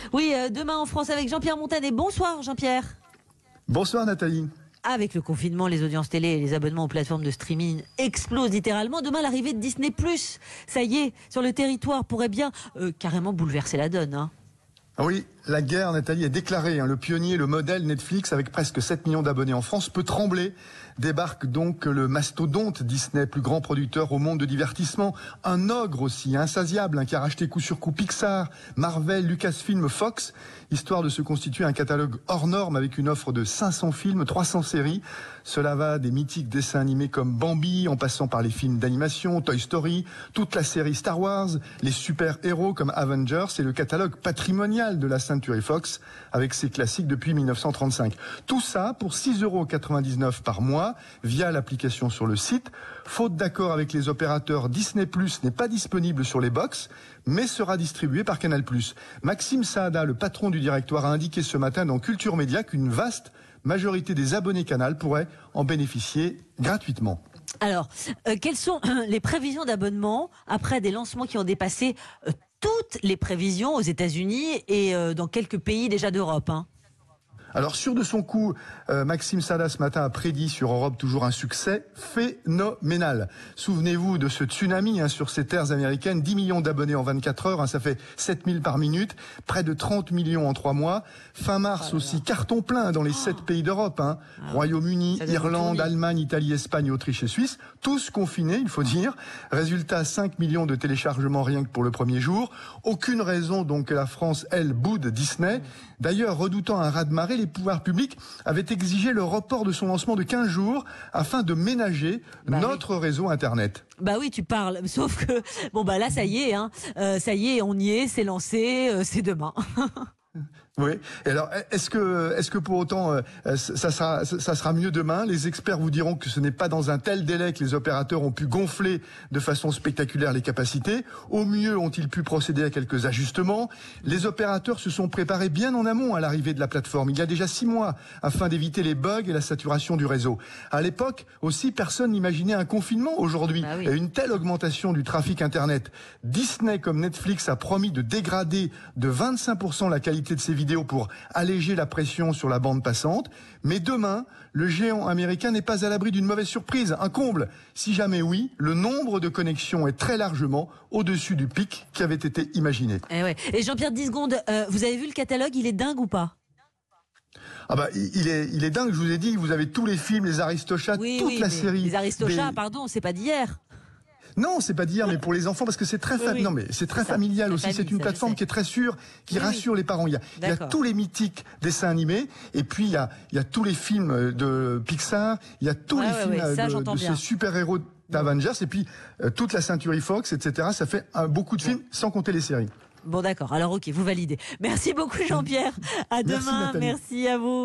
Oui, demain en France avec Jean-Pierre Montanet. Bonsoir Jean-Pierre. Bonsoir Nathalie. Avec le confinement, les audiences télé et les abonnements aux plateformes de streaming explosent littéralement. Demain, l'arrivée de Disney+, ça y est, sur le territoire, pourrait bien carrément bouleverser la donne. Hein. Ah oui, la guerre, Nathalie, est déclarée. Le pionnier, le modèle Netflix, avec presque 7 millions d'abonnés en France, peut trembler. Débarque donc le mastodonte Disney, plus grand producteur au monde de divertissement. Un ogre aussi, insatiable, qui a racheté coup sur coup Pixar, Marvel, Lucasfilm, Fox, histoire de se constituer un catalogue hors norme avec une offre de 500 films, 300 séries. Cela va des mythiques dessins animés comme Bambi, en passant par les films d'animation, Toy Story, toute la série Star Wars, les super-héros comme Avengers et le catalogue patrimonial de la Century Fox avec ses classiques depuis 1935. Tout ça pour 6,99 € par mois via l'application sur le site. Faute d'accord avec les opérateurs, Disney+ n'est pas disponible sur les box, mais sera distribué par Canal+. Maxime Saada, le patron du directoire, a indiqué ce matin dans Culture Média qu'une vaste majorité des abonnés Canal pourraient en bénéficier gratuitement. Alors, quelles sont les prévisions d'abonnement après des lancements qui ont dépassé toutes les prévisions aux États-Unis et dans quelques pays déjà d'Europe, hein? Alors, sûr de son coup, Maxime Saada ce matin a prédit sur Europe toujours un succès phénoménal. Souvenez-vous de ce tsunami sur ces terres américaines, 10 millions d'abonnés en 24 heures, ça fait 7000 par minute, près de 30 millions en 3 mois. Fin mars aussi, carton plein dans les 7 pays d'Europe, Royaume-Uni, Irlande, Allemagne, Italie, Espagne, Autriche et Suisse, tous confinés, il faut dire. Résultat, 5 millions de téléchargements rien que pour le premier jour. Aucune raison donc que la France, elle, boude Disney. D'ailleurs, redoutant un raz-de-marée, les pouvoirs publics avaient exigé le report de son lancement de 15 jours afin de ménager notre réseau Internet. Bah oui, tu parles. Sauf que, là, ça y est, ça y est, on y est, c'est lancé, c'est demain. Oui. Et alors, est-ce que pour autant, ça sera mieux demain? Les experts vous diront que ce n'est pas dans un tel délai que les opérateurs ont pu gonfler de façon spectaculaire les capacités. Au mieux, ont-ils pu procéder à quelques ajustements? Les opérateurs se sont préparés bien en amont à l'arrivée de la plateforme, il y a déjà 6 mois, afin d'éviter les bugs et la saturation du réseau. À l'époque, aussi, personne n'imaginait un confinement aujourd'hui et une telle augmentation du trafic Internet. Disney, comme Netflix, a promis de dégrader de 25% la qualité de ses vidéos pour alléger la pression sur la bande passante. Mais demain, le géant américain n'est pas à l'abri d'une mauvaise surprise, un comble. Si jamais oui, le nombre de connexions est très largement au-dessus du pic qui avait été imaginé. Et Jean-Pierre, 10 secondes, vous avez vu le catalogue, il est dingue ou pas? Il est dingue, je vous ai dit, vous avez tous les films, les Aristochats, toute la série. Les Aristochats, pardon, c'est pas d'hier. Non, c'est pas d'hier, mais pour les enfants, parce que c'est très familial aussi. C'est une plateforme qui est très sûre, qui rassure les parents. Il y a tous les mythiques dessins animés, et puis il y a tous les films de Pixar, il y a tous les films de ces super-héros d'Avengers, et puis toute la Century Fox, etc. Ça fait beaucoup de films, sans compter les séries. Bon, d'accord. Alors, ok, vous validez. Merci beaucoup, Jean-Pierre. À demain. Merci à vous.